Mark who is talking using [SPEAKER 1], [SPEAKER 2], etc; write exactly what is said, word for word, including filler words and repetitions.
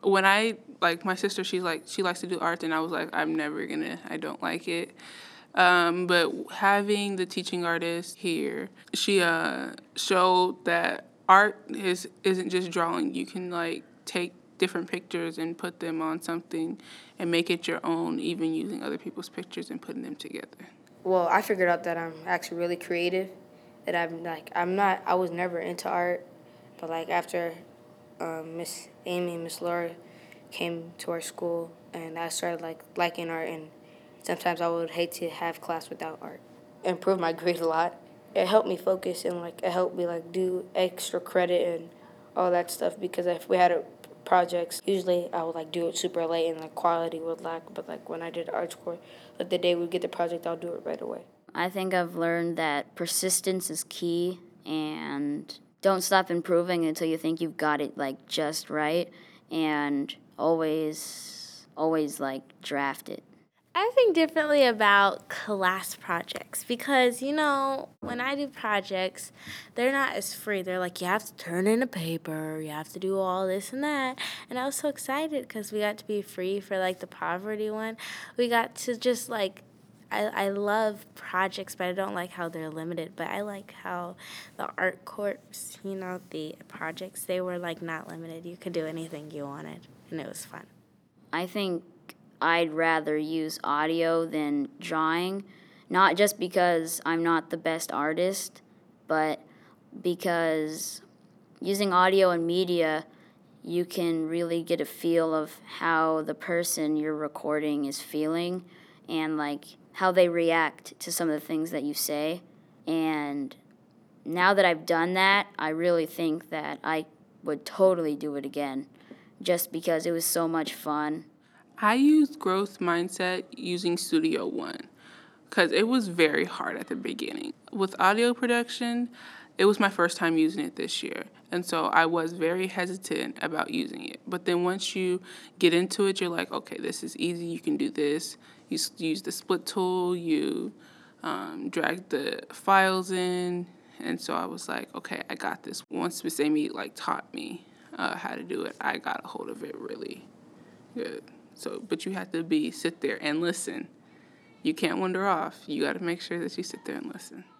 [SPEAKER 1] when I, like, my sister, she's like, she likes to do art, and I was like, I'm never gonna, I don't like it. Um, but having the teaching artist here, she uh, showed that art is, isn't just drawing. You can, like, take different pictures and put them on something and make it your own, even using other people's pictures and putting them together.
[SPEAKER 2] Well, I figured out that I'm actually really creative, that I'm, like, I'm not, I was never into art, but, like, after um, Miss Amy and Miss Laura came to our school, and I started, like, liking art, and sometimes I would hate to have class without art. It improved my grade a lot. It helped me focus, and, like, it helped me, like, do extra credit and all that stuff, because if we had a projects, usually I would, like, do it super late and, like, quality would lack, but, like, when I did art score, like, the day we get the project, I'll do it right away.
[SPEAKER 3] I think I've learned that persistence is key, and don't stop improving until you think you've got it, like, just right, and always, always, like, draft it.
[SPEAKER 4] I think differently about class projects because, you know, when I do projects, they're not as free. They're like, you have to turn in a paper, you have to do all this and that. And I was so excited because we got to be free for, like, the poverty one. We got to just, like, I, I love projects, but I don't like how they're limited. But I like how the art corps, you know, the projects, they were, like, not limited. You could do anything you wanted, and it was fun.
[SPEAKER 3] I think I'd rather use audio than drawing, not just because I'm not the best artist, but because using audio and media, you can really get a feel of how the person you're recording is feeling and, like, how they react to some of the things that you say. And now that I've done that, I really think that I would totally do it again just because it was so much fun.
[SPEAKER 1] I used growth mindset using Studio One because it was very hard at the beginning. With audio production, it was my first time using it this year, and so I was very hesitant about using it. But then once you get into it, you're like, okay, this is easy. You can do this. You use the split tool. You um, drag the files in, and so I was like, okay, I got this. Once Miss Amy like taught me uh, how to do it, I got a hold of it really good. So, but you have to be sit there and listen. You can't wander off. You got to make sure that you sit there and listen.